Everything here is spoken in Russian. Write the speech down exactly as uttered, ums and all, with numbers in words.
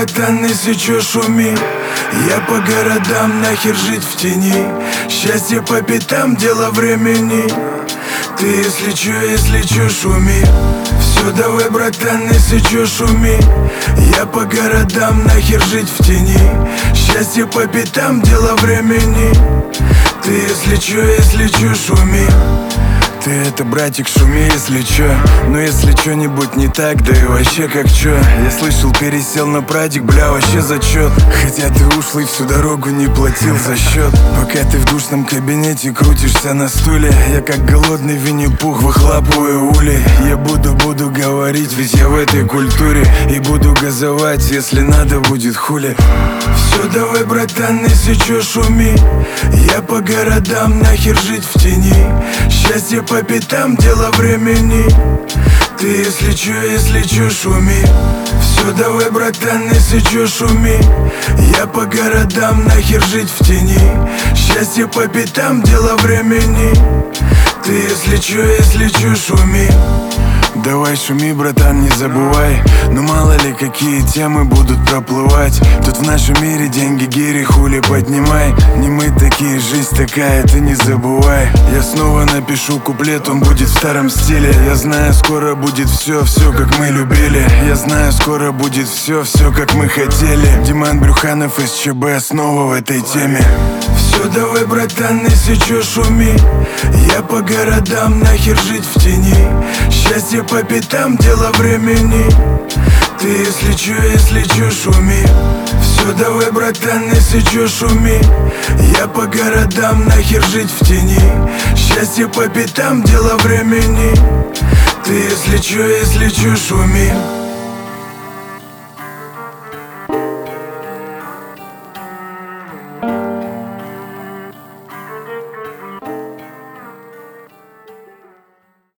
братан, если чё, шуми. Я по городам, нахер жить в тени. Счастье по пятам, дело времени. Ты если чё, если чё, шуми. Всё, давай, братан, если чё, шуми. Я по городам, нахер жить в тени. Счастье по пятам, дело времени. Ты если чё, если чё, шуми. Ты это, братик, шуми, если чё. Но если чё-нибудь не так, да и вообще как чё. Я слышал, пересел на прадик, бля, вообще зачёт. Хотя ты ушлый, всю дорогу не платил за счет. Пока ты в душном кабинете крутишься на стуле, я как голодный Винни-Пух выхлапываю ули. Я буду, буду говорить, ведь я в этой культуре. И буду газовать, если надо будет, хули. Всё, давай, братан, если чё, шуми. Я по городам, нахер жить в тени. Счастье по пятам, дело времени. Ты если чё, если чё, шуми. Всё, давай, братан, если чё, шуми. Я по городам, нахер жить в тени. Счастье по пятам, дело времени. Ты если чё, если чё, шуми. Давай шуми, братан, не забывай. Но мало ли какие темы будут проплывать. Тут в нашем мире деньги, гири, хули поднимай. Не мы такие, жизнь такая, ты не забывай. Я снова напишу куплет, он будет в старом стиле. Я знаю, скоро будет все, все как мы любили. Я знаю, скоро будет все, все как мы хотели. Диман Брюханов из ЧБ снова в этой теме. Всё, давай, братан, если чё, шуми. Я по городам, нахер жить в тени. Счастье по пятам, дело времени. Ты если чё, если чё, шуми. Всё, давай, братан, если чё, шуми. Я по городам, нахер жить в тени. Счастье по пятам, дело времени. Ты если чё, если чё, шуми.